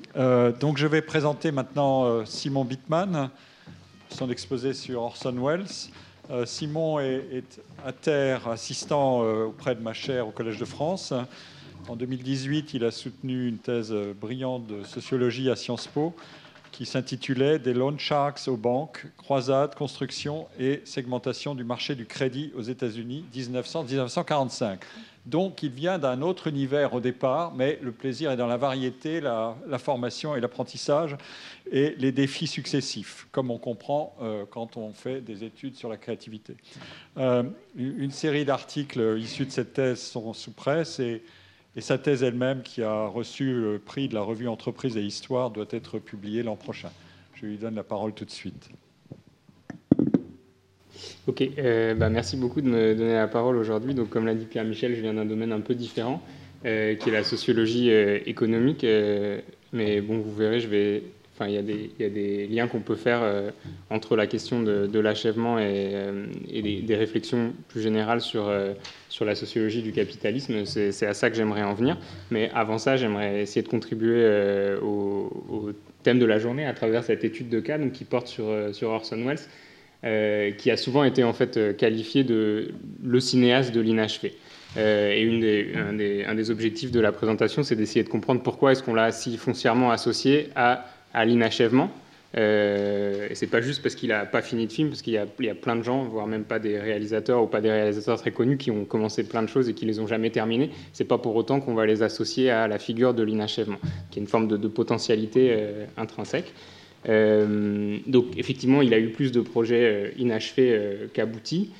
Donc je vais présenter maintenant Simon Bittman, son exposé sur Orson Welles. Simon est à terre assistant auprès de ma chaire au Collège de France. En 2018, il a soutenu une thèse brillante de sociologie à Sciences Po qui s'intitulait « Des loan sharks aux banques, croisades, construction et segmentation du marché du crédit aux États-Unis 1900-1945 ». Donc, il vient d'un autre univers au départ, mais le plaisir est dans la variété, la formation et l'apprentissage et les défis successifs, comme on comprend quand on fait des études sur la créativité. Une série d'articles issus de cette thèse sont sous presse et sa thèse elle-même, qui a reçu le prix de la revue Entreprise et Histoire, doit être publiée l'an prochain. Je lui donne la parole tout de suite. Ok, merci beaucoup de me donner la parole aujourd'hui. Donc, comme l'a dit Pierre-Michel, je viens d'un domaine un peu différent, qui est la sociologie économique. Mais bon, vous verrez, il y a des liens qu'on peut faire entre la question de l'achèvement et des réflexions plus générales sur la sociologie du capitalisme. C'est à ça que j'aimerais en venir. Mais avant ça, j'aimerais essayer de contribuer au thème de la journée à travers cette étude de cas donc, qui porte sur Orson Welles, qui a souvent été en fait qualifié de le cinéaste de l'inachevé. Et un des objectifs de la présentation, c'est d'essayer de comprendre pourquoi est-ce qu'on l'a si foncièrement associé à l'inachèvement. Et c'est pas juste parce qu'il n'a pas fini de film, parce qu'il y a plein de gens, voire même pas des réalisateurs ou pas des réalisateurs très connus, qui ont commencé plein de choses et qui les ont jamais terminées. C'est pas pour autant qu'on va les associer à la figure de l'inachèvement, qui est une forme de potentialité intrinsèque. Donc effectivement, il a eu plus de projets inachevés qu'aboutis.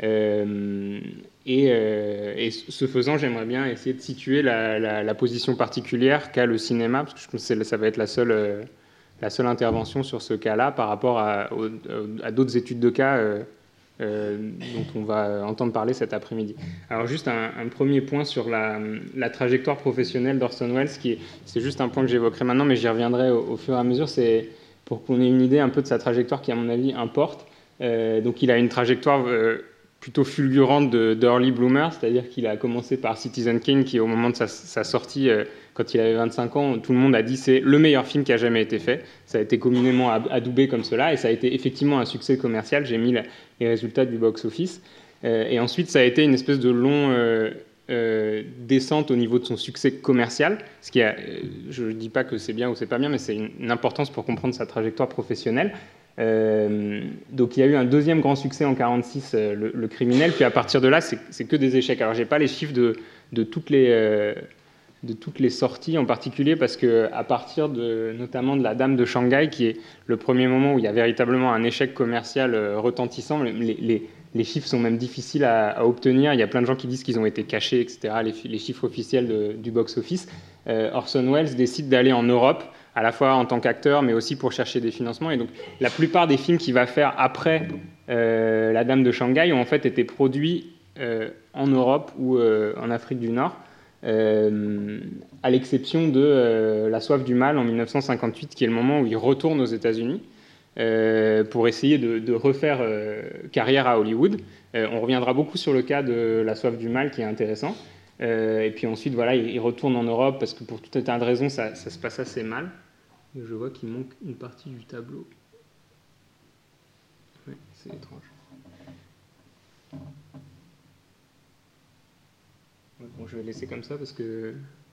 Et ce faisant, j'aimerais bien essayer de situer la position particulière qu'a le cinéma, parce que je pense que ça va être la seule intervention sur ce cas-là par rapport à d'autres études de cas dont on va entendre parler cet après-midi. Alors juste un premier point sur la trajectoire professionnelle d'Orson Welles, c'est juste un point que j'évoquerai maintenant, mais j'y reviendrai au fur et à mesure, c'est pour qu'on ait une idée un peu de sa trajectoire qui, à mon avis, importe. Donc il a une trajectoire plutôt fulgurante d'early bloomer, c'est-à-dire qu'il a commencé par Citizen Kane, qui au moment de sa sortie, quand il avait 25 ans, tout le monde a dit c'est le meilleur film qui a jamais été fait. Ça a été communément adoubé comme cela, et ça a été effectivement un succès commercial. J'ai mis les résultats du box-office. Et ensuite, ça a été une espèce de long descente au niveau de son succès commercial, ce qui je ne dis pas que c'est bien ou c'est pas bien, mais c'est une importance pour comprendre sa trajectoire professionnelle. Donc il y a eu un deuxième grand succès en 1946, le Criminel, puis à partir de là, c'est que des échecs. Alors j'ai pas les chiffres de toutes les sorties en particulier, parce que à partir notamment de La Dame de Shanghai, qui est le premier moment où il y a véritablement un échec commercial retentissant, les chiffres sont même difficiles à obtenir. Il y a plein de gens qui disent qu'ils ont été cachés, etc., les chiffres officiels du box-office. Orson Welles décide d'aller en Europe, à la fois en tant qu'acteur, mais aussi pour chercher des financements. Et donc, la plupart des films qu'il va faire après La Dame de Shanghai ont en fait été produits en Europe ou en Afrique du Nord, à l'exception de La Soif du Mal en 1958, qui est le moment où il retourne aux États-Unis pour essayer de refaire carrière à Hollywood. On reviendra beaucoup sur le cas de La Soif du Mal, qui est intéressant. Et puis ensuite, voilà, il retourne en Europe, parce que pour tout un tas de raisons, ça se passe assez mal. Je vois qu'il manque une partie du tableau. Oui, c'est étrange. Bon, je vais laisser comme ça parce que...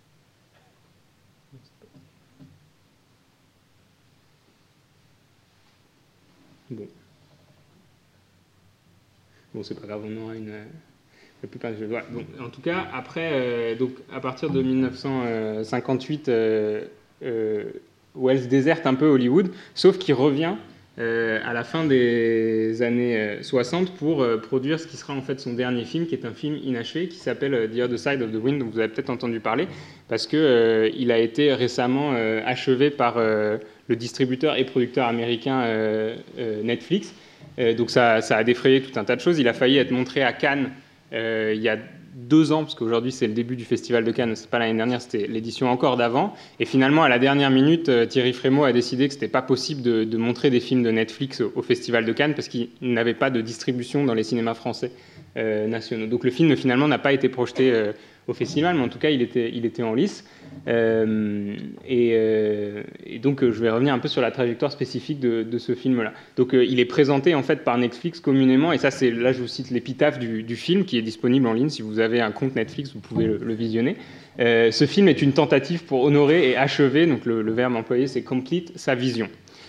Bon, c'est pas grave, on aura une... La plupart des jeux. Voilà. Donc, en tout cas, après, donc, à partir de 1958, Welles déserte un peu Hollywood, sauf qu'il revient à la fin des années 60 pour produire ce qui sera en fait son dernier film, qui est un film inachevé, qui s'appelle The Other Side of the Wind, dont vous avez peut-être entendu parler, parce qu'il a été récemment achevé par le distributeur et producteur américain Netflix. Donc ça a défrayé tout un tas de choses. Il a failli être montré à Cannes il y a 2 ans, parce qu'aujourd'hui c'est le début du Festival de Cannes, c'est pas l'année dernière, c'était l'édition encore d'avant. Et finalement, à la dernière minute, Thierry Frémaux a décidé que c'était pas possible de montrer des films de Netflix au Festival de Cannes, parce qu'il n'avait pas de distribution dans les cinémas français nationaux. Donc le film finalement n'a pas été projeté au festival, mais en tout cas il était en lice. Et Et donc, je vais revenir un peu sur la trajectoire spécifique de ce film-là. Donc, il est présenté en fait par Netflix communément, et ça, là, je vous cite l'épitaphe du film qui est disponible en ligne. Si vous avez un compte Netflix, vous pouvez le visionner. Ce film est une tentative pour honorer et achever, donc le verbe employé, c'est complete, sa vision.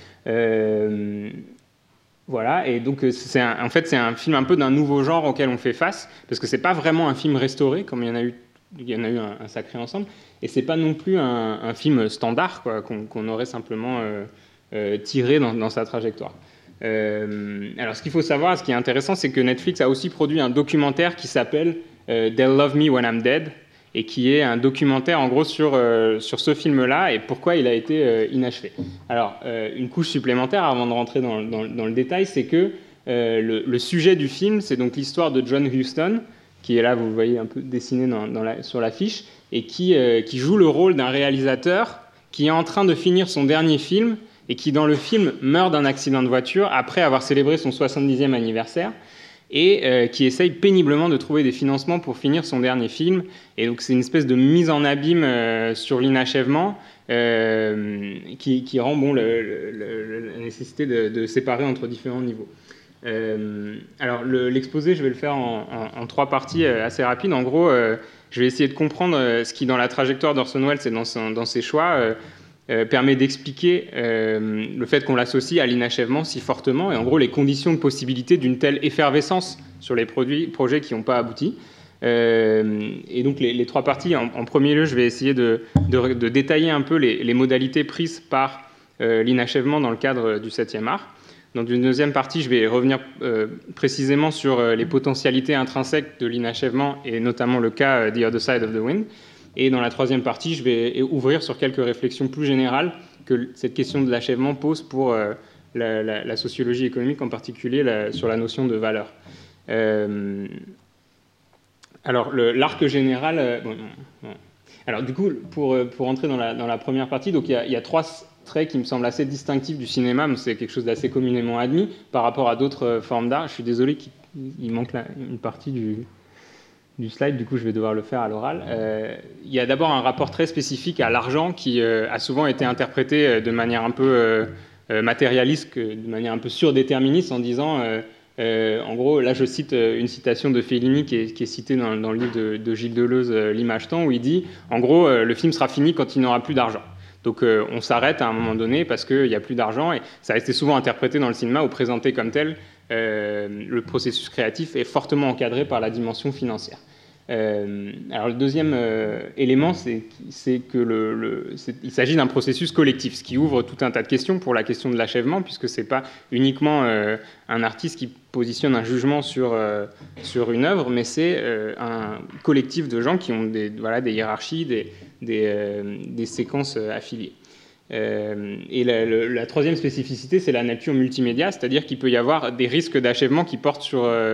Voilà, et donc c'est un film un peu d'un nouveau genre auquel on fait face, parce que c'est pas vraiment un film restauré, comme il y en a eu un sacré ensemble, et c'est pas non plus un film standard quoi, qu'on aurait simplement tiré dans sa trajectoire. Alors ce qu'il faut savoir, ce qui est intéressant, c'est que Netflix a aussi produit un documentaire qui s'appelle They'll Love Me When I'm Dead, et qui est un documentaire en gros sur ce film-là et pourquoi il a été inachevé. Alors, une couche supplémentaire avant de rentrer dans le détail, c'est que le sujet du film, c'est donc l'histoire de John Huston, qui est là, vous le voyez un peu dessiné sur l'affiche, et qui joue le rôle d'un réalisateur qui est en train de finir son dernier film et qui, dans le film, meurt d'un accident de voiture après avoir célébré son 70e anniversaire, et qui essaye péniblement de trouver des financements pour finir son dernier film. Et donc c'est une espèce de mise en abîme sur l'inachèvement qui rend la nécessité de séparer entre différents niveaux. Alors l'exposé, je vais le faire en 3 parties assez rapides. En gros, je vais essayer de comprendre ce qui, dans la trajectoire d'Orson Welles et dans ses choix, permet d'expliquer le fait qu'on l'associe à l'inachèvement si fortement, et en gros les conditions de possibilité d'une telle effervescence sur les projets qui n'ont pas abouti. Et donc les 3 parties, en premier lieu, je vais essayer de détailler un peu les modalités prises par l'inachèvement dans le cadre du 7e art. Dans une deuxième partie, je vais revenir précisément sur les potentialités intrinsèques de l'inachèvement, et notamment le cas The Other Side of the Wind. Et dans la 3e partie, je vais ouvrir sur quelques réflexions plus générales que cette question de l'achèvement pose pour la sociologie économique, en particulier sur la notion de valeur. Alors, l'arc général... Alors, du coup, pour entrer dans la première partie, donc, il y a 3 traits qui me semblent assez distinctifs du cinéma, mais c'est quelque chose d'assez communément admis par rapport à d'autres formes d'art. Je suis désolé qu'il manque une partie du slide, du coup je vais devoir le faire à l'oral. Il y a d'abord un rapport très spécifique à l'argent qui a souvent été interprété de manière un peu matérialiste, de manière un peu surdéterministe, en disant, en gros, là je cite une citation de Fellini qui est citée dans le livre de Gilles Deleuze, L'Image-Temps, où il dit, en gros, le film sera fini quand il n'aura plus d'argent. Donc on s'arrête à un moment donné parce qu'il n'y a plus d'argent, et ça a été souvent interprété dans le cinéma ou présenté comme tel. Le processus créatif est fortement encadré par la dimension financière. Alors le deuxième élément, c'est qu'il s'agit d'un processus collectif, ce qui ouvre tout un tas de questions pour la question de l'achèvement, puisque ce n'est pas uniquement un artiste qui positionne un jugement sur une œuvre, mais c'est un collectif de gens qui ont des hiérarchies, des séquences affiliées. Et la 3e spécificité, c'est la nature multimédia, c'est-à-dire qu'il peut y avoir des risques d'inachèvement qui portent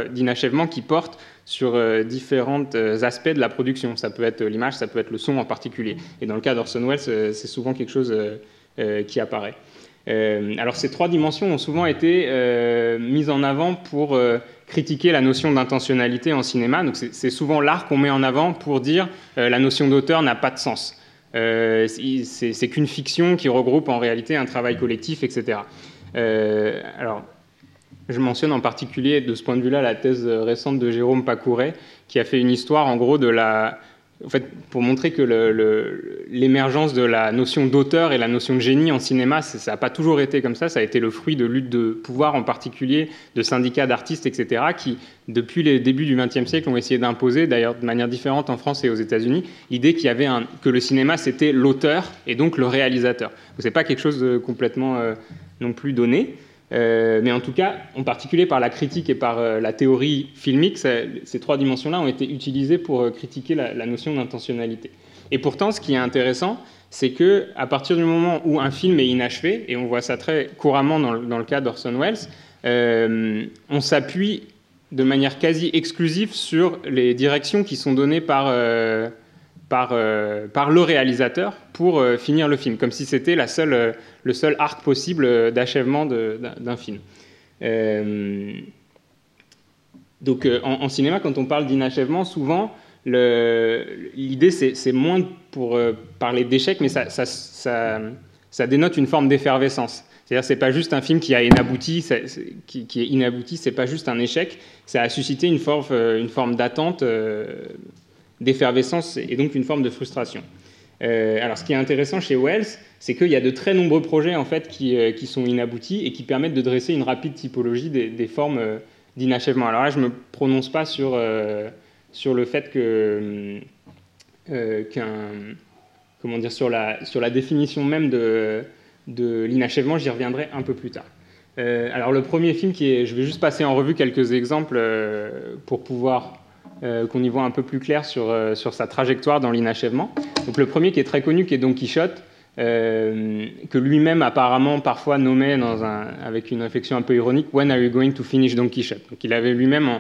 sur différents aspects de la production. Ça peut être l'image, ça peut être le son en particulier. Et dans le cas d'Orson Welles, c'est souvent quelque chose qui apparaît. Alors ces 3 dimensions ont souvent été mises en avant pour critiquer la notion d'intentionnalité en cinéma. Donc c'est souvent l'art qu'on met en avant pour dire la notion d'auteur n'a pas de sens. C'est qu'une fiction qui regroupe en réalité un travail collectif, etc. Alors, je mentionne en particulier de ce point de vue-là la thèse récente de Jérôme Pacouret, qui a fait une histoire en gros en fait, pour montrer que l'émergence de la notion d'auteur et la notion de génie en cinéma, ça n'a pas toujours été comme ça. Ça a été le fruit de luttes de pouvoir, en particulier de syndicats d'artistes, etc., qui, depuis les débuts du XXe siècle, ont essayé d'imposer, d'ailleurs de manière différente en France et aux États-Unis, l'idée qu'il y avait que le cinéma, c'était l'auteur et donc le réalisateur. Ce n'est pas quelque chose de complètement non plus donné. Mais en tout cas, en particulier par la critique et par la théorie filmique, ces 3 dimensions-là ont été utilisées pour critiquer la notion d'intentionnalité. Et pourtant, ce qui est intéressant, c'est qu'à partir du moment où un film est inachevé, et on voit ça très couramment dans le cas d'Orson Welles, on s'appuie de manière quasi exclusive sur les directions qui sont données par le réalisateur pour finir le film, comme si c'était le seul arc possible d'achèvement d'un film. Donc en cinéma, quand on parle d'inachèvement, souvent, l'idée, c'est moins pour parler d'échec, mais ça ça dénote une forme d'effervescence. C'est-à-dire, c'est pas juste un film qui est inabouti, c'est pas juste un échec, ça a suscité une forme d'attente, d'effervescence et donc une forme de frustration. Alors, ce qui est intéressant chez Wells, c'est qu'il y a de très nombreux projets en fait qui sont inaboutis et qui permettent de dresser une rapide typologie des formes d'inachèvement. Alors là, je me prononce pas sur le fait sur la définition même de l'inachèvement, j'y reviendrai un peu plus tard. Alors le premier film je vais juste passer en revue quelques exemples pour pouvoir qu'on y voit un peu plus clair sur sa trajectoire dans l'inachèvement. Donc le premier qui est très connu, qui est Don Quichotte, que lui-même apparemment parfois nommait avec une réflexion un peu ironique « When are you going to finish Don Quichotte ?» Donc il avait lui-même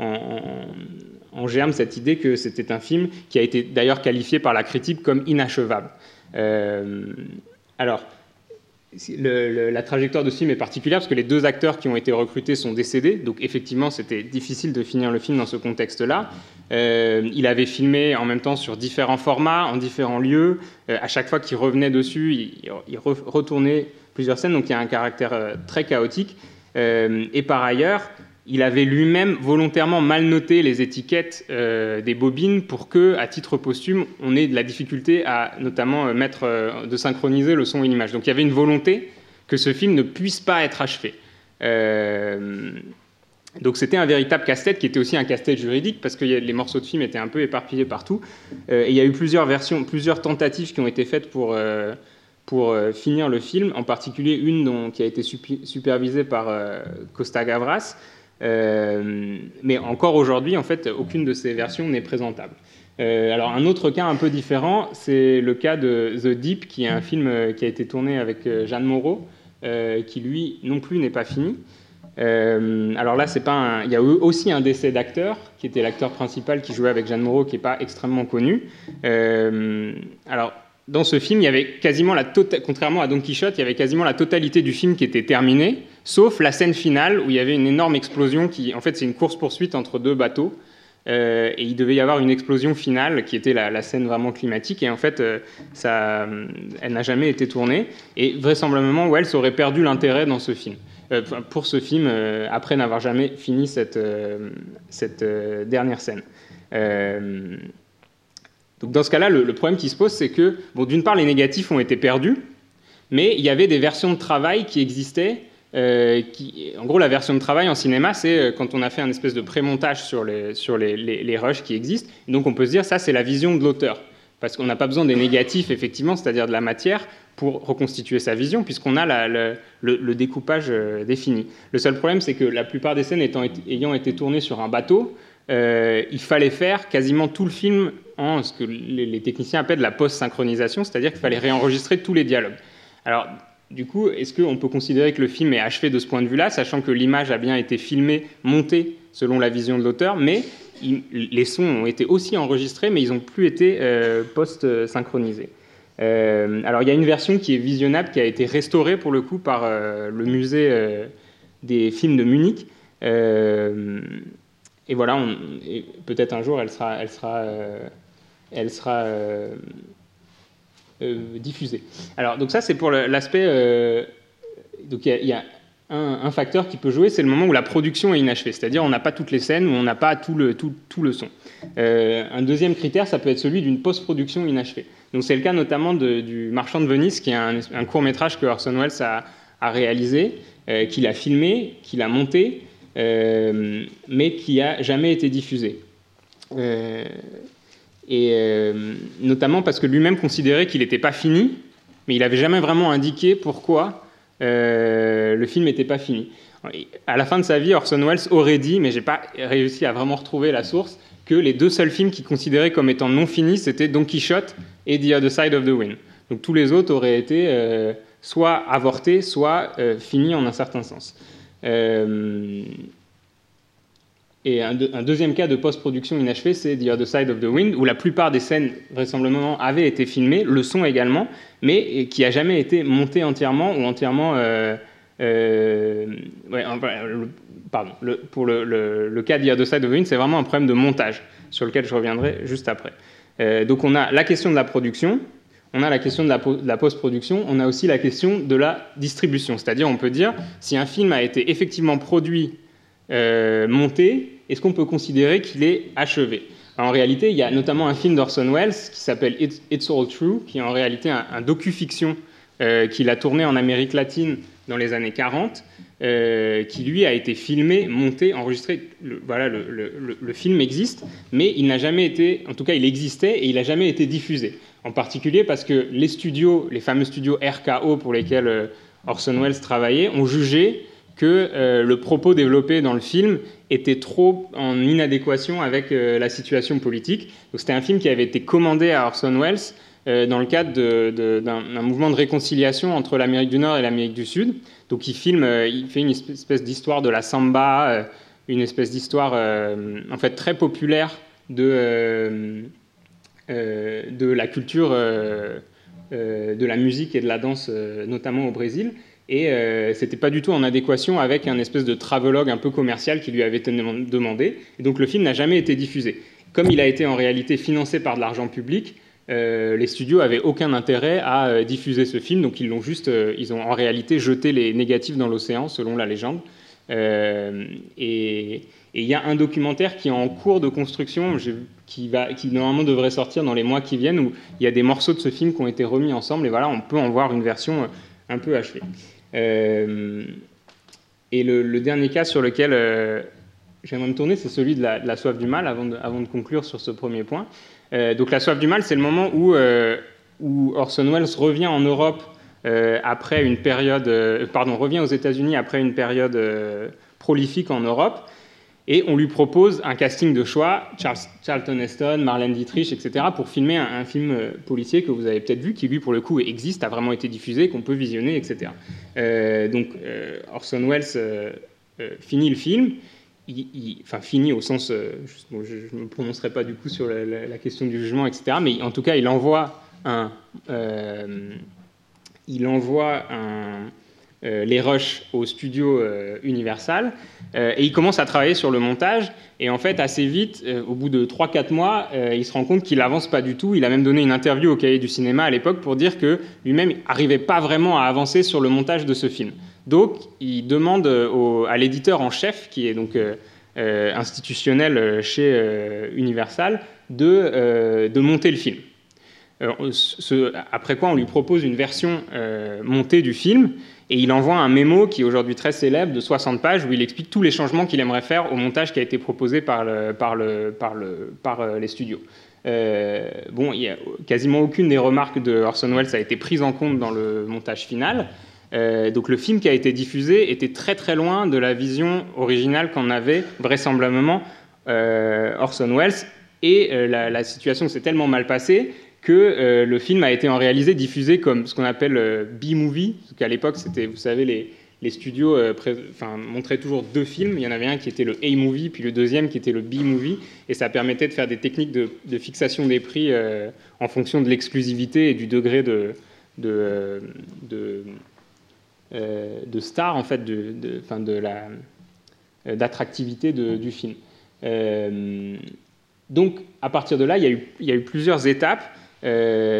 en germe cette idée que c'était un film qui a été d'ailleurs qualifié par la critique comme inachevable. Alors, la trajectoire de ce film est particulière parce que les deux acteurs qui ont été recrutés sont décédés, donc effectivement c'était difficile de finir le film dans ce contexte-là. Il avait filmé en même temps sur différents formats, en différents lieux. À chaque fois qu'il revenait dessus, il retournait plusieurs scènes, donc il y a un caractère très chaotique. Et par ailleurs, il avait lui-même volontairement mal noté les étiquettes des bobines pour que, à titre posthume, on ait de la difficulté à notamment de synchroniser le son et l'image. Donc il y avait une volonté que ce film ne puisse pas être achevé. Donc c'était un véritable casse-tête qui était aussi un casse-tête juridique parce que les morceaux de film étaient un peu éparpillés partout. Et il y a eu plusieurs versions, plusieurs tentatives qui ont été faites pour finir le film, en particulier une qui a été supervisée par Costa Gavras. Mais encore aujourd'hui, en fait, aucune de ces versions n'est présentable. Alors, un autre cas un peu différent, c'est le cas de The Deep, qui est un film qui a été tourné avec Jeanne Moreau, qui, lui, non plus n'est pas fini. Alors là, il y a eu aussi un décès d'acteur, qui était l'acteur principal qui jouait avec Jeanne Moreau, qui n'est pas extrêmement connu. Alors, dans ce film, il y avait quasiment contrairement à Don Quichotte, il y avait quasiment la totalité du film qui était terminée, sauf la scène finale où il y avait une énorme explosion en fait, c'est une course-poursuite entre deux bateaux. Et il devait y avoir une explosion finale qui était la scène vraiment climatique. Et en fait, elle n'a jamais été tournée. Et vraisemblablement, Wells aurait perdu l'intérêt dans ce film. Pour ce film, après n'avoir jamais fini cette dernière scène. Donc dans ce cas-là, le problème qui se pose, c'est que, d'une part, les négatifs ont été perdus, mais il y avait des versions de travail qui existaient. En gros, la version de travail en cinéma, c'est quand on a fait un espèce de pré-montage sur les rushs qui existent. Donc on peut se dire, ça, c'est la vision de l'auteur. Parce qu'on n'a pas besoin des négatifs, effectivement, c'est-à-dire de la matière, pour reconstituer sa vision, puisqu'on a le découpage défini. Le seul problème, c'est que la plupart des scènes ayant été tournées sur un bateau, il fallait faire quasiment tout le film en ce que les techniciens appellent la post-synchronisation, c'est-à-dire qu'il fallait réenregistrer tous les dialogues. Alors, du coup, est-ce qu'on peut considérer que le film est achevé de ce point de vue-là, sachant que l'image a bien été filmée, montée selon la vision de l'auteur, mais les sons ont été aussi enregistrés, mais ils n'ont plus été post-synchronisés. Alors, il y a une version qui est visionnable, qui a été restaurée, pour le coup, par le musée des films de Munich. Et voilà, peut-être un jour, elle sera diffusée. Alors, donc ça, c'est pour l'aspect... donc, il y a un facteur qui peut jouer, c'est le moment où la production est inachevée. C'est-à-dire, on n'a pas toutes les scènes, où on n'a pas tout le son. Un deuxième critère, ça peut être celui d'une post-production inachevée. Donc, c'est le cas notamment du Marchand de Venise, qui est un court-métrage que Orson Welles a réalisé, qu'il a filmé, qu'il a monté, mais qui n'a jamais été diffusé. Notamment parce que lui-même considérait qu'il n'était pas fini, mais il n'avait jamais vraiment indiqué pourquoi le film n'était pas fini. À la fin de sa vie, Orson Welles aurait dit, mais je n'ai pas réussi à vraiment retrouver la source, que les deux seuls films qu'il considérait comme étant non finis, c'était Don Quichotte et The Other Side of the Wind. Donc tous les autres auraient été soit avortés, soit finis en un certain sens. Et un deuxième cas de post-production inachevée, c'est The Other Side of the Wind, où la plupart des scènes, vraisemblablement, avaient été filmées, le son également, mais qui n'a jamais été monté entièrement ou entièrement... pour le cas de The Other Side of the Wind, c'est vraiment un problème de montage, sur lequel je reviendrai juste après. Donc on a la question de la production, on a la question de la post-production, on a aussi la question de la distribution. C'est-à-dire, on peut dire, si un film a été effectivement produit, monté, est-ce qu'on peut considérer qu'il est achevé? En réalité, il y a notamment un film d'Orson Welles qui s'appelle It's All True, qui est en réalité un docu-fiction qu'il a tourné en Amérique latine dans les années 40, qui lui a été filmé, monté, enregistré. Le film existe, mais il n'a jamais été, en tout cas il existait et il n'a jamais été diffusé. En particulier parce que les studios, les fameux studios RKO pour lesquels Orson Welles travaillait, ont jugé que le propos développé dans le film était trop en inadéquation avec la situation politique. Donc c'était un film qui avait été commandé à Orson Welles dans le cadre d'un mouvement de réconciliation entre l'Amérique du Nord et l'Amérique du Sud. Donc il fait une espèce d'histoire de la samba, une espèce d'histoire en fait très populaire de la culture, de la musique et de la danse, notamment au Brésil. Et c'était pas du tout en adéquation avec un espèce de travelogue un peu commercial qui lui avait été demandé. Et donc le film n'a jamais été diffusé. Comme il a été en réalité financé par de l'argent public, les studios avaient aucun intérêt à diffuser ce film, donc ils ont en réalité jeté les négatifs dans l'océan, selon la légende. Et il y a un documentaire qui est en cours de construction, qui normalement devrait sortir dans les mois qui viennent, où il y a des morceaux de ce film qui ont été remis ensemble, et voilà, on peut en voir une version un peu achevée. Et le dernier cas sur lequel j'aimerais me tourner, c'est celui de la soif du mal, avant de conclure sur ce premier point. Donc la soif du mal, c'est le moment où Orson Welles revient en Europe après une période, revient aux États-Unis après une période prolifique en Europe, et on lui propose un casting de choix, Charlton Heston, Marlène Dietrich, etc., pour filmer un film policier que vous avez peut-être vu, qui lui pour le coup existe, a vraiment été diffusé, qu'on peut visionner, etc. Donc Orson Welles finit le film. Fini au sens, je ne me prononcerai pas du coup sur la question du jugement, etc., mais en tout cas, il envoie les rushs au studio Universal, et il commence à travailler sur le montage, et en fait, assez vite, au bout de 3-4 mois, il se rend compte qu'il n'avance pas du tout. Il a même donné une interview au Cahiers du cinéma à l'époque pour dire que lui-même n'arrivait pas vraiment à avancer sur le montage de ce film. Donc, il demande à l'éditeur en chef, qui est donc institutionnel chez Universal, de monter le film. Après quoi, on lui propose une version montée du film, et il envoie un mémo qui est aujourd'hui très célèbre de 60 pages où il explique tous les changements qu'il aimerait faire au montage qui a été proposé par les studios. Il y a quasiment aucune des remarques de Orson Welles a été prise en compte dans le montage final. Donc le film qui a été diffusé était très très loin de la vision originale qu'en avait vraisemblablement Orson Welles, et la situation s'est tellement mal passée que le film a été diffusé comme ce qu'on appelle B-movie, parce qu'à l'époque, c'était, vous savez, les studios montraient toujours 2 films. Il y en avait un qui était le A-movie, puis le deuxième qui était le B-movie, et ça permettait de faire des techniques de fixation des prix en fonction de l'exclusivité et du degré de star, en fait, d'attractivité du film. Donc, à partir de là, il y a eu plusieurs étapes où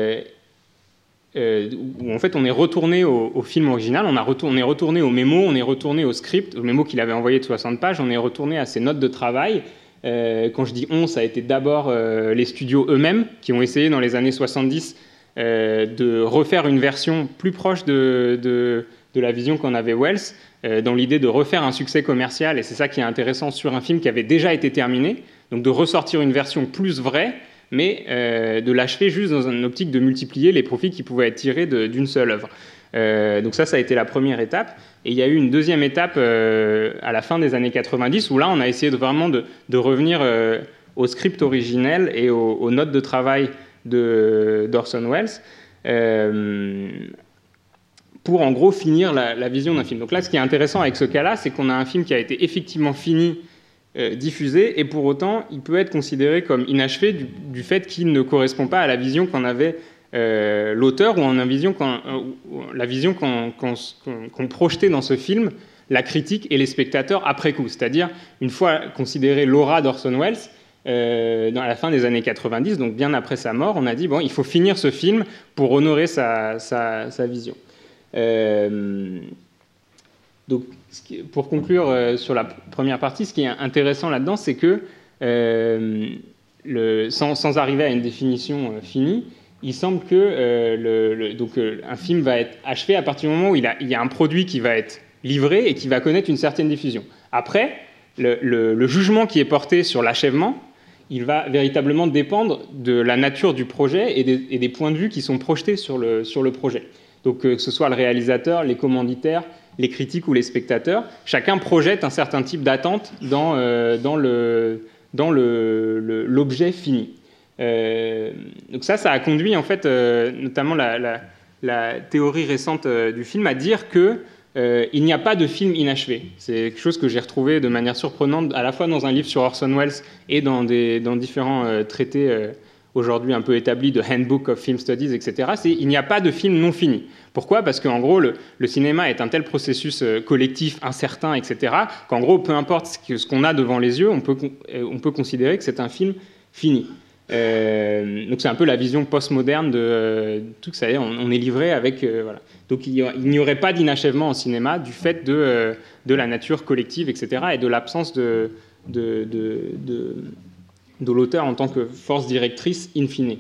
en fait on est retourné au film original, on est retourné au mémo, on est retourné au script, au mémo qu'il avait envoyé de 60 pages, on est retourné à ses notes de travail. Quand je dis on, ça a été d'abord les studios eux-mêmes qui ont essayé dans les années 70 de refaire une version plus proche de la vision qu'en avait Welles, dans l'idée de refaire un succès commercial, et c'est ça qui est intéressant sur un film qui avait déjà été terminé, donc de ressortir une version plus vraie, mais de l'achever juste dans une optique de multiplier les profits qui pouvaient être tirés d'une seule œuvre. Donc ça a été la première étape. Et il y a eu une deuxième étape à la fin des années 90, où là, on a essayé vraiment de revenir au script originel et aux notes de travail d'Orson Welles, pour en gros finir la vision d'un film. Donc là, ce qui est intéressant avec ce cas-là, c'est qu'on a un film qui a été effectivement fini, diffusé, et pour autant, il peut être considéré comme inachevé du fait qu'il ne correspond pas à la vision qu'en avait l'auteur, ou la vision qu'ont projetait dans ce film la critique et les spectateurs après coup. C'est-à-dire, une fois considéré l'aura d'Orson Welles, à la fin des années 90, donc bien après sa mort, on a dit, bon, il faut finir ce film pour honorer sa vision. Donc, pour conclure sur la première partie, ce qui est intéressant là-dedans, c'est que, sans arriver à une définition finie, il semble que un film va être achevé à partir du moment où il y a un produit qui va être livré et qui va connaître une certaine diffusion. Après, le jugement qui est porté sur l'achèvement, il va véritablement dépendre de la nature du projet et des points de vue qui sont projetés sur le projet. Donc, que ce soit le réalisateur, les commanditaires, les critiques ou les spectateurs, chacun projette un certain type d'attente dans l'objet fini. Donc ça a conduit, en fait, notamment la théorie récente du film, à dire que il n'y a pas de film inachevé. C'est quelque chose que j'ai retrouvé de manière surprenante, à la fois dans un livre sur Orson Welles et dans différents traités aujourd'hui un peu établis de Handbook of Film Studies, etc. Il n'y a pas de film non fini. Pourquoi ? Parce qu'en gros, le cinéma est un tel processus collectif, incertain, etc., qu'en gros, peu importe ce qu'on a devant les yeux, on peut considérer que c'est un film fini. Donc c'est un peu la vision postmoderne de tout ça y est, on est livré avec voilà. Donc il n'y aurait pas d'inachèvement en cinéma du fait de la nature collective, etc., et de l'absence de l'auteur en tant que force directrice in fine.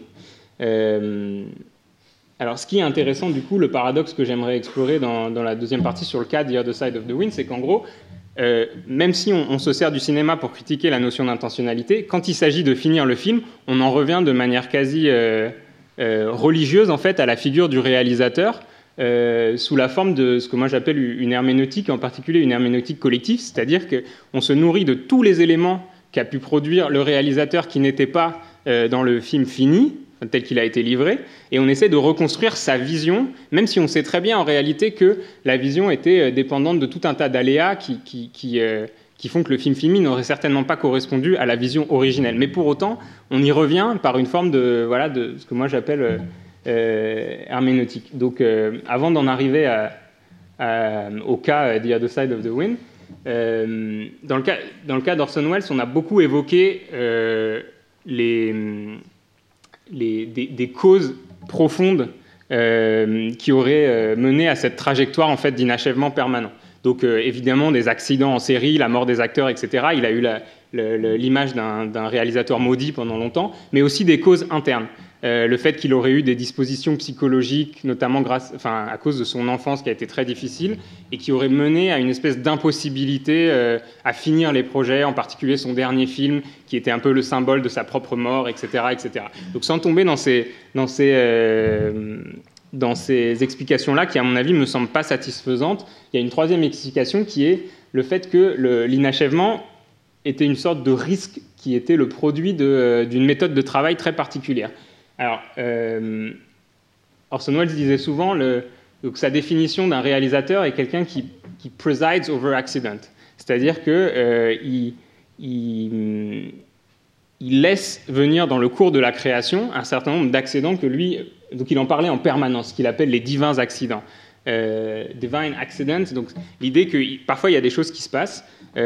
Alors ce qui est intéressant du coup, le paradoxe que j'aimerais explorer dans la deuxième partie sur le cas The Other Side of the Wind, c'est qu'en gros, même si on se sert du cinéma pour critiquer la notion d'intentionnalité, quand il s'agit de finir le film, on en revient de manière quasi religieuse en fait à la figure du réalisateur, sous la forme de ce que moi j'appelle une herméneutique, en particulier une herméneutique collective, c'est-à-dire qu'on se nourrit de tous les éléments qu'a pu produire le réalisateur qui n'étaient pas dans le film fini, tel qu'il a été livré, et on essaie de reconstruire sa vision, même si on sait très bien en réalité que la vision était dépendante de tout un tas d'aléas qui font que le film fini n'aurait certainement pas correspondu à la vision originelle. Mais pour autant, on y revient par une forme de ce que moi j'appelle herméneutique. Donc avant d'en arriver au cas The Other Side of the Wind, dans le cas d'Orson Welles, on a beaucoup évoqué des causes profondes qui auraient mené à cette trajectoire en fait, d'inachèvement permanent. Donc évidemment des accidents en série, la mort des acteurs, etc. Il a eu l'image d'un réalisateur maudit pendant longtemps, mais aussi des causes internes. Le fait qu'il aurait eu des dispositions psychologiques, notamment à cause de son enfance qui a été très difficile, et qui aurait mené à une espèce d'impossibilité à finir les projets, en particulier son dernier film, qui était un peu le symbole de sa propre mort, etc. etc. Donc sans tomber dans ces explications-là, qui à mon avis ne me semblent pas satisfaisantes, il y a une troisième explication qui est le fait que l'inachèvement était une sorte de risque qui était le produit d'une méthode de travail très particulière. Alors, Orson Welles disait souvent donc sa définition d'un réalisateur est quelqu'un qui presides over accident. C'est-à-dire qu'il laisse venir dans le cours de la création un certain nombre d'accidents que lui... Donc il en parlait en permanence, ce qu'il appelle les divins accidents. Divine accidents, donc l'idée que parfois il y a des choses qui se passent.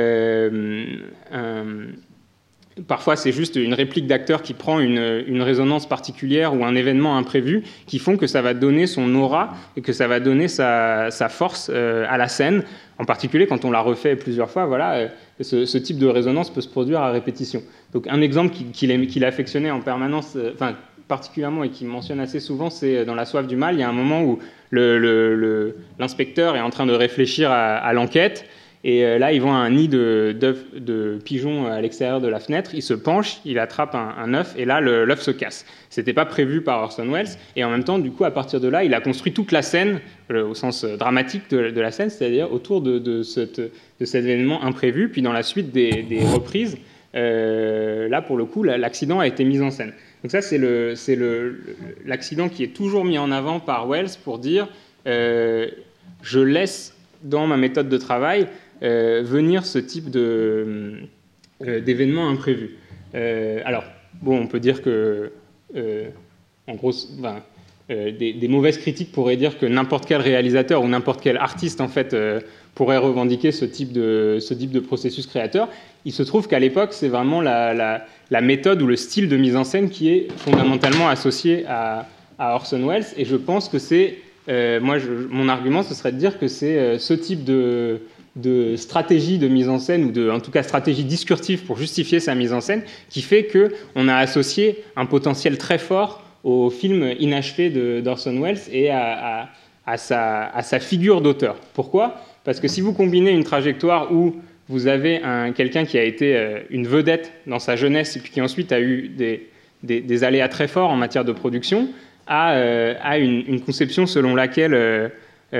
Parfois, c'est juste une réplique d'acteur qui prend une résonance particulière ou un événement imprévu qui font que ça va donner son aura et que ça va donner sa force à la scène. En particulier, quand on la refait plusieurs fois, voilà, ce type de résonance peut se produire à répétition. Donc, un exemple qu'il affectionnait en permanence, particulièrement et qu'il mentionne assez souvent, c'est dans La soif du mal. Il y a un moment où l'inspecteur est en train de réfléchir à l'enquête. Et là, il voit un nid de pigeons à l'extérieur de la fenêtre. Il se penche, il attrape un œuf, et là, l'œuf se casse. C'était pas prévu par Orson Welles. Et en même temps, du coup, à partir de là, il a construit toute la scène, au sens dramatique de la scène, c'est-à-dire autour de cet événement imprévu. Puis dans la suite des reprises, là, pour le coup, l'accident a été mis en scène. Donc ça, c'est l'accident qui est toujours mis en avant par Welles pour dire je laisse dans ma méthode de travail venir ce type d'événements imprévus. Alors, bon, on peut dire que, en gros, des mauvaises critiques pourraient dire que n'importe quel réalisateur ou n'importe quel artiste en fait pourrait revendiquer ce type de processus créateur. Il se trouve qu'à l'époque, c'est vraiment la méthode ou le style de mise en scène qui est fondamentalement associé à Orson Welles. Et je pense que c'est, mon argument, ce serait de dire que c'est ce type de stratégie de mise en scène, ou en tout cas stratégie discursive pour justifier sa mise en scène, qui fait qu'on a associé un potentiel très fort au film inachevé d'Orson Welles et à sa figure d'auteur. Pourquoi ? Parce que si vous combinez une trajectoire où vous avez quelqu'un qui a été une vedette dans sa jeunesse et puis qui ensuite a eu des aléas très forts en matière de production, à une conception selon laquelle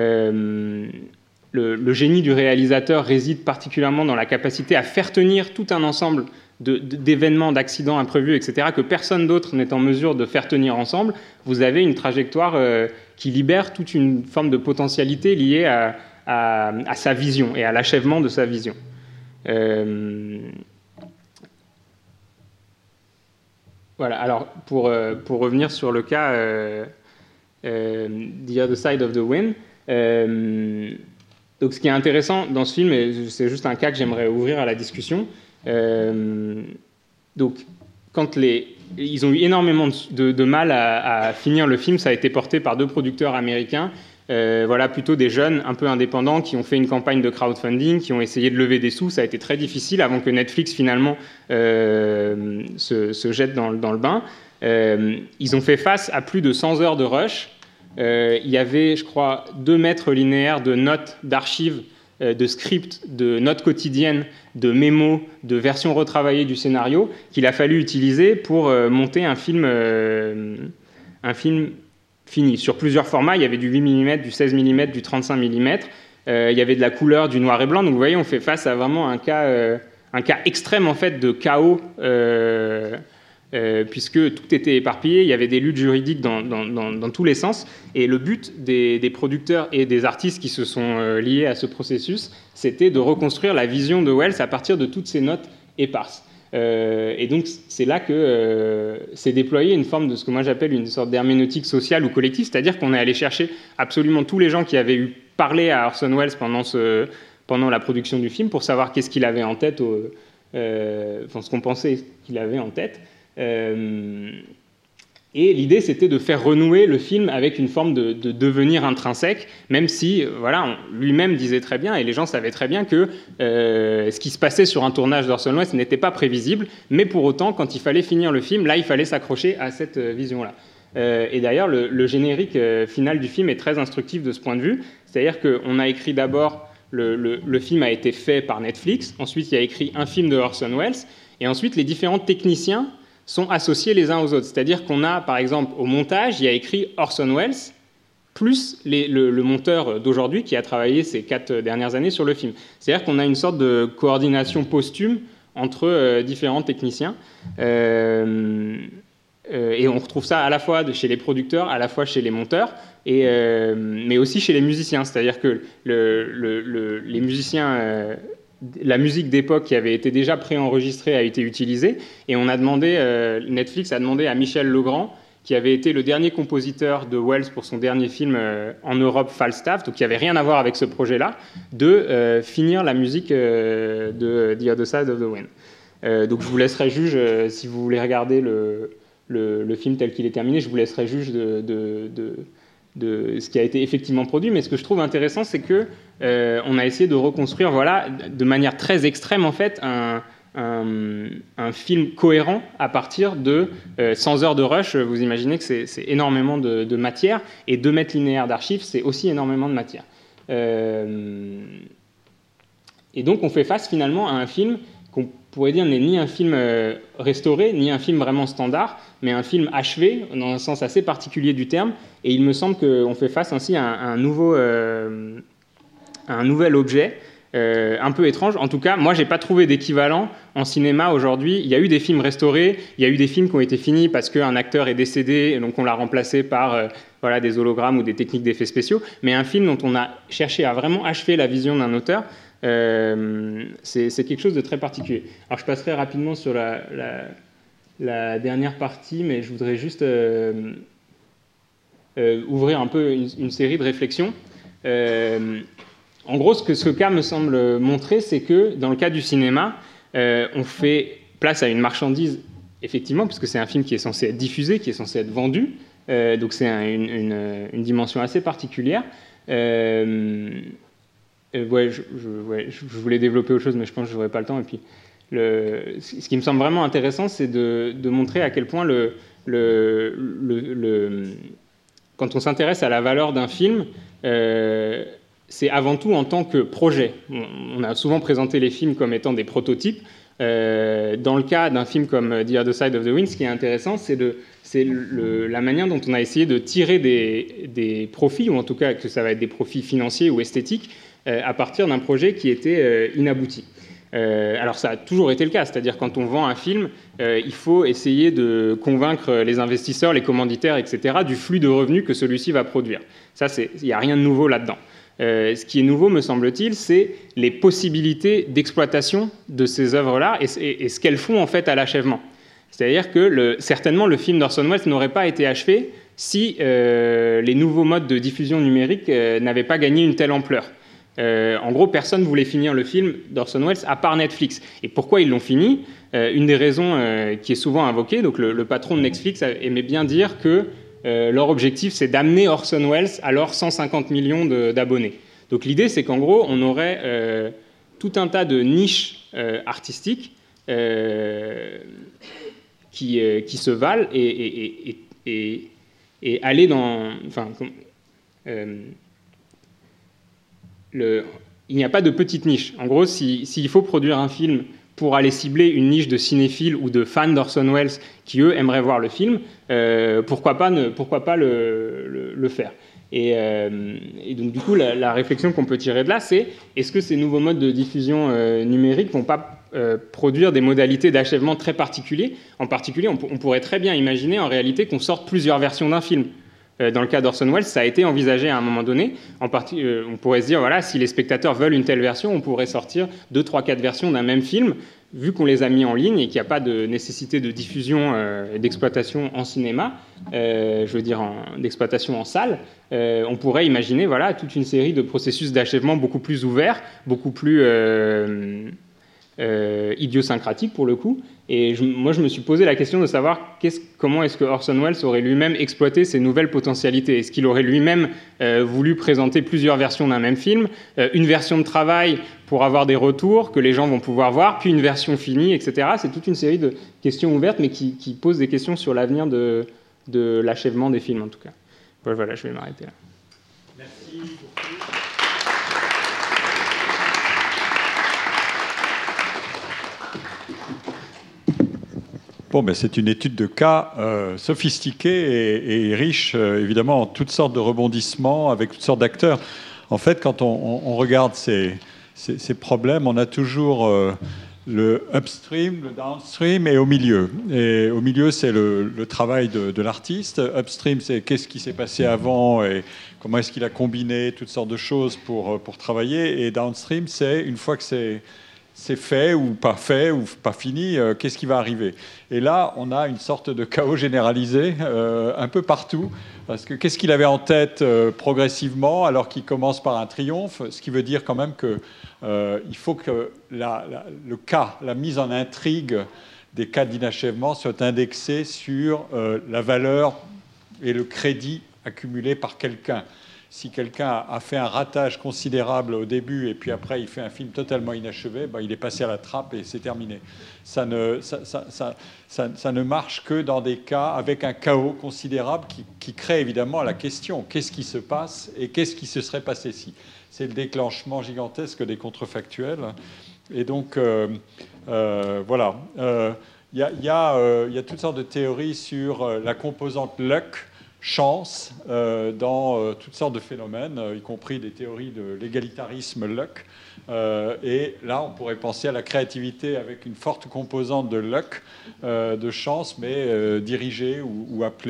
le génie du réalisateur réside particulièrement dans la capacité à faire tenir tout un ensemble d'événements, d'accidents imprévus, etc., que personne d'autre n'est en mesure de faire tenir ensemble, vous avez une trajectoire qui libère toute une forme de potentialité liée à sa vision et à l'achèvement de sa vision. Voilà, alors pour revenir sur le cas The Other Side of the Wind, donc ce qui est intéressant dans ce film, et c'est juste un cas que j'aimerais ouvrir à la discussion, donc quand ils ont eu énormément de mal à finir le film, ça a été porté par 2 producteurs américains, voilà, plutôt des jeunes un peu indépendants qui ont fait une campagne de crowdfunding, qui ont essayé de lever des sous. Ça a été très difficile avant que Netflix finalement se jette dans le bain. Ils ont fait face à plus de 100 heures de rush. Il y avait, je crois, 2 mètres linéaires de notes, d'archives, de scripts, de notes quotidiennes, de mémos, de versions retravaillées du scénario qu'il a fallu utiliser pour monter un film fini. Sur plusieurs formats, il y avait du 8 mm, du 16 mm, du 35 mm, il y avait de la couleur, du noir et blanc. Donc vous voyez, on fait face à vraiment un cas extrême en fait, de chaos, puisque tout était éparpillé, il y avait des luttes juridiques dans tous les sens. Et le but des producteurs et des artistes qui se sont liés à ce processus, c'était de reconstruire la vision de Welles à partir de toutes ces notes éparses. Et donc, c'est là que s'est déployée une forme de ce que moi j'appelle une sorte d'herméneutique sociale ou collective, c'est-à-dire qu'on est allé chercher absolument tous les gens qui avaient eu parlé à Orson Welles pendant la production du film pour savoir qu'est-ce qu'il avait en tête, ce qu'on pensait qu'il avait en tête. Et l'idée, c'était de faire renouer le film avec une forme de devenir intrinsèque, même si, voilà, lui-même disait très bien, et les gens savaient très bien que ce qui se passait sur un tournage d'Orson Welles n'était pas prévisible, mais pour autant, quand il fallait finir le film, là, il fallait s'accrocher à cette vision-là. Et d'ailleurs, le générique final du film est très instructif de ce point de vue, c'est-à-dire qu'on a écrit d'abord, le film a été fait par Netflix, ensuite il y a écrit un film de Orson Welles, et ensuite les différents techniciens sont associés les uns aux autres. C'est-à-dire qu'on a, par exemple, au montage, il y a écrit Orson Welles, plus le monteur d'aujourd'hui qui a travaillé ces 4 dernières années sur le film. C'est-à-dire qu'on a une sorte de coordination posthume entre différents techniciens. Et on retrouve ça à la fois chez les producteurs, à la fois chez les monteurs, mais aussi chez les musiciens. C'est-à-dire que les musiciens... la musique d'époque qui avait été déjà préenregistrée a été utilisée, et Netflix a demandé à Michel Legrand, qui avait été le dernier compositeur de Welles pour son dernier film en Europe, Falstaff, donc qui n'avait rien à voir avec ce projet-là, de finir la musique de The Other Side of the Wind. Donc je vous laisserai juge, si vous voulez regarder le film tel qu'il est terminé, je vous laisserai juge de ce qui a été effectivement produit, mais ce que je trouve intéressant, c'est que on a essayé de reconstruire, voilà, de manière très extrême en fait, un film cohérent à partir de 100 heures de rush. Vous imaginez que c'est énormément de matière, et 2 mètres linéaires d'archives, c'est aussi énormément de matière. Et donc on fait face finalement à un film qu'on pourrait dire n'est ni un film restauré, ni un film vraiment standard, mais un film achevé, dans un sens assez particulier du terme, et il me semble qu'on fait face ainsi à un nouvel objet, un peu étrange. En tout cas, moi, j'ai pas trouvé d'équivalent en cinéma aujourd'hui. Il y a eu des films restaurés, il y a eu des films qui ont été finis parce qu'un acteur est décédé, et donc on l'a remplacé par des hologrammes ou des techniques d'effets spéciaux, mais un film dont on a cherché à vraiment achever la vision d'un auteur, c'est quelque chose de très particulier. Alors je passerai rapidement sur la dernière partie, mais je voudrais juste ouvrir un peu une série de réflexions. En gros, ce que ce cas me semble montrer, c'est que dans le cas du cinéma, on fait place à une marchandise, effectivement, puisque c'est un film qui est censé être diffusé, qui est censé être vendu, donc c'est une dimension assez particulière. Je voulais développer autre chose, mais je pense que je n'aurai pas le temps. Et puis, ce qui me semble vraiment intéressant, c'est de montrer à quel point quand on s'intéresse à la valeur d'un film, c'est avant tout en tant que projet. On a souvent présenté les films comme étant des prototypes. Dans le cas d'un film comme The Other Side of the Wind, ce qui est intéressant, c'est la manière dont on a essayé de tirer des profits, ou en tout cas que ça va être des profits financiers ou esthétiques, à partir d'un projet qui était inabouti. Alors ça a toujours été le cas, c'est-à-dire quand on vend un film, il faut essayer de convaincre les investisseurs, les commanditaires, etc., du flux de revenus que celui-ci va produire. Ça, il n'y a rien de nouveau là-dedans. Ce qui est nouveau, me semble-t-il, c'est les possibilités d'exploitation de ces œuvres-là et ce qu'elles font en fait à l'achèvement. C'est-à-dire que certainement le film d'Orson Welles n'aurait pas été achevé si les nouveaux modes de diffusion numérique n'avaient pas gagné une telle ampleur. En gros, personne ne voulait finir le film d'Orson Welles à part Netflix. Et pourquoi ils l'ont fini ? Une des raisons qui est souvent invoquée, donc le patron de Netflix aimait bien dire que leur objectif, c'est d'amener Orson Welles à leurs 150 millions d'abonnés. Donc l'idée, c'est qu'en gros, on aurait tout un tas de niches artistiques qui se valent et aller dans... Enfin, il n'y a pas de petite niche. En gros, s'il faut produire un film pour aller cibler une niche de cinéphiles ou de fans d'Orson Welles qui, eux, aimeraient voir le film, pourquoi pas le faire. Et donc, du coup, la réflexion qu'on peut tirer de là, c'est est-ce que ces nouveaux modes de diffusion numérique ne vont pas produire des modalités d'achèvement très particuliers ? En particulier, on pourrait très bien imaginer en réalité qu'on sorte plusieurs versions d'un film. Dans le cas d'Orson Welles, ça a été envisagé à un moment donné. On pourrait se dire, voilà, si les spectateurs veulent une telle version, on pourrait sortir 2, 3, 4 versions d'un même film, vu qu'on les a mis en ligne et qu'il n'y a pas de nécessité de diffusion et d'exploitation en cinéma, d'exploitation en salle. On pourrait imaginer, voilà, toute une série de processus d'achèvement beaucoup plus ouverts, beaucoup plus idiosyncratiques pour le coup. Et moi, je me suis posé la question de savoir comment est-ce que Orson Welles aurait lui-même exploité ces nouvelles potentialités. Est-ce qu'il aurait lui-même voulu présenter plusieurs versions d'un même film, une version de travail pour avoir des retours que les gens vont pouvoir voir, puis une version finie, etc. C'est toute une série de questions ouvertes, mais qui posent des questions sur l'avenir de l'achèvement des films, en tout cas. Voilà, je vais m'arrêter là. Merci beaucoup. Bon, ben, c'est une étude de cas sophistiquée et riche, évidemment, en toutes sortes de rebondissements, avec toutes sortes d'acteurs. En fait, quand on regarde ces problèmes, on a toujours le upstream, le downstream et au milieu. Et au milieu, c'est le travail de l'artiste. Upstream, c'est qu'est-ce qui s'est passé avant et comment est-ce qu'il a combiné toutes sortes de choses pour travailler. Et downstream, c'est une fois que c'est fait ou pas fini, qu'est-ce qui va arriver? Et là, on a une sorte de chaos généralisé un peu partout, parce que qu'est-ce qu'il avait en tête progressivement, alors qu'il commence par un triomphe, ce qui veut dire quand même qu'il faut que la mise en intrigue des cas d'inachèvement soit indexée sur la valeur et le crédit accumulé par quelqu'un. Si quelqu'un a fait un ratage considérable au début et puis après il fait un film totalement inachevé, ben, il est passé à la trappe et c'est terminé. Ça ne marche que dans des cas avec un chaos considérable qui crée évidemment la question qu'est-ce qui se passe et qu'est-ce qui se serait passé si. C'est le déclenchement gigantesque des contrefactuels. Et donc, voilà. Il y a toutes sortes de théories sur la composante luck, chance, dans toutes sortes de phénomènes, y compris des théories de l'égalitarisme luck. Et là, on pourrait penser à la créativité avec une forte composante de luck, de chance, mais dirigée ou appelée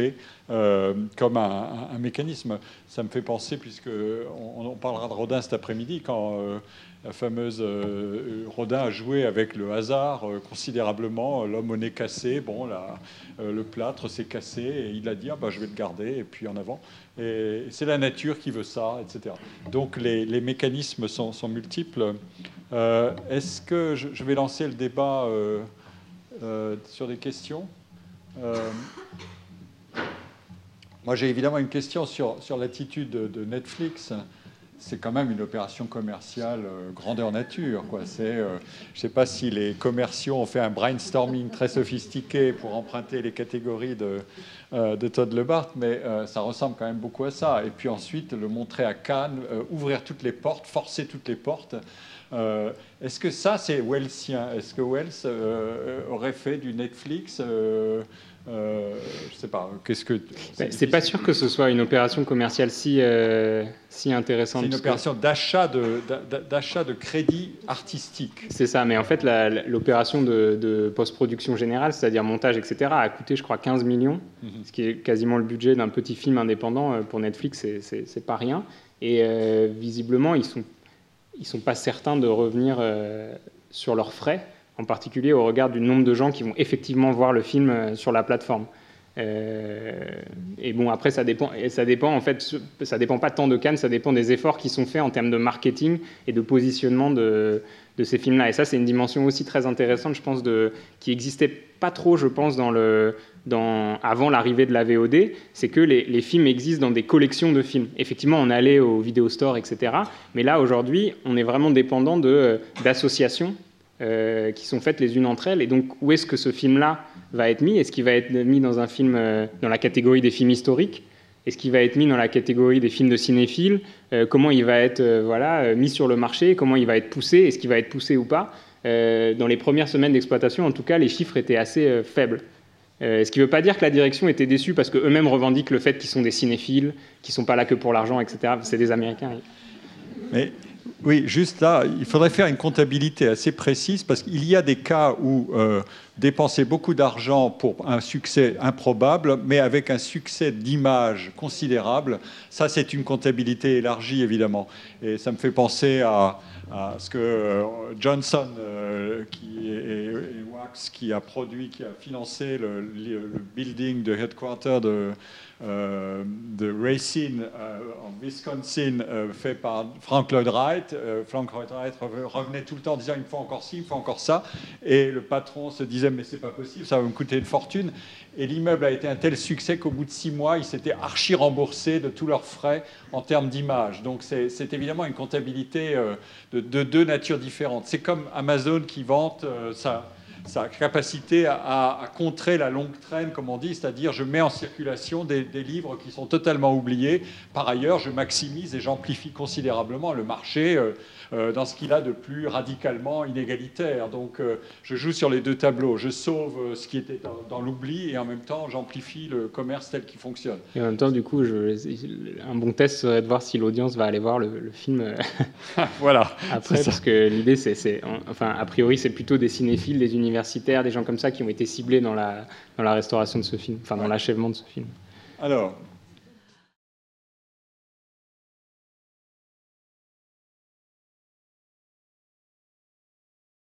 comme un mécanisme. Ça me fait penser, puisqu'on parlera de Rodin cet après-midi, quand la fameuse Rodin a joué avec le hasard considérablement, l'homme au nez cassé, bon, le plâtre s'est cassé, et il a dit ah, bah, je vais le garder, et puis en avant. Et c'est la nature qui veut ça, etc. Donc les mécanismes sont multiples. Est-ce que je vais lancer le débat sur des questions? Moi, j'ai évidemment une question sur l'attitude de Netflix. C'est quand même une opération commerciale grandeur nature, quoi. Je ne sais pas si les commerciaux ont fait un brainstorming très sophistiqué pour emprunter les catégories de Todd Lebart, mais ça ressemble quand même beaucoup à ça. Et puis ensuite, le montrer à Cannes, ouvrir toutes les portes, forcer toutes les portes. Est-ce que ça, c'est Wellsien? Est-ce que Wells aurait fait du Netflix je ne sais pas. C'est pas sûr que ce soit une opération commerciale si intéressante. C'est une opération d'achat de crédit artistique. C'est ça, mais en fait, l'opération de post-production générale, c'est-à-dire montage, etc., a coûté, je crois, 15 millions, ce qui est quasiment le budget d'un petit film indépendant. Pour Netflix, c'est pas rien. Et visiblement, ils sont pas certains de revenir sur leurs frais, en particulier au regard du nombre de gens qui vont effectivement voir le film sur la plateforme. Et bon, après, ça dépend en fait, ça dépend pas tant de Cannes, ça dépend des efforts qui sont faits en termes de marketing et de positionnement de ces films-là. Et ça, c'est une dimension aussi très intéressante, je pense, qui existait pas trop, je pense, avant l'arrivée de la VOD, c'est que les films existent dans des collections de films. Effectivement, on allait au vidéo store, etc. Mais là, aujourd'hui, on est vraiment dépendant d'associations qui sont faites les unes entre elles. Et donc, où est-ce que ce film-là va être mis? Est-ce qu'il va être mis dans un film, dans la catégorie des films historiques? Est-ce qu'il va être mis dans la catégorie des films de cinéphiles? Comment il va être mis sur le marché? Comment il va être poussé? Est-ce qu'il va être poussé ou pas? Dans les premières semaines d'exploitation, en tout cas, les chiffres étaient assez faibles. Ce qui ne veut pas dire que la direction était déçue, parce qu'eux-mêmes revendiquent le fait qu'ils sont des cinéphiles, qu'ils ne sont pas là que pour l'argent, etc. C'est des Américains. Mais oui, juste là, il faudrait faire une comptabilité assez précise, parce qu'il y a des cas où dépenser beaucoup d'argent pour un succès improbable, mais avec un succès d'image considérable, ça c'est une comptabilité élargie évidemment. Et ça me fait penser à ce que Johnson et Wax, qui a financé le building de headquarter de Racine en Wisconsin, fait par Frank Lloyd Wright. Frank Lloyd Wright revenait tout le temps en disant il me faut encore ci, il me faut encore ça, et le patron se disait mais c'est pas possible, ça va me coûter une fortune. Et l'immeuble a été un tel succès qu'au bout de 6 mois, ils s'étaient archi remboursés de tous leurs frais en termes d'image. Donc c'est évidemment une comptabilité de deux natures différentes. C'est comme Amazon qui vante sa capacité à contrer la longue traîne, comme on dit, c'est-à-dire je mets en circulation des livres qui sont totalement oubliés. Par ailleurs, je maximise et j'amplifie considérablement le marché dans ce qu'il a de plus radicalement inégalitaire. Donc je joue sur les deux tableaux. Je sauve ce qui était dans l'oubli et en même temps j'amplifie le commerce tel qu'il fonctionne. Et en même temps, du coup, un bon test serait de voir si l'audience va aller voir le film voilà, après, parce que l'idée, enfin, a priori, c'est plutôt des cinéphiles, des universitaires, des gens comme ça qui ont été ciblés dans la restauration de ce film, enfin dans l'achèvement de ce film. Alors,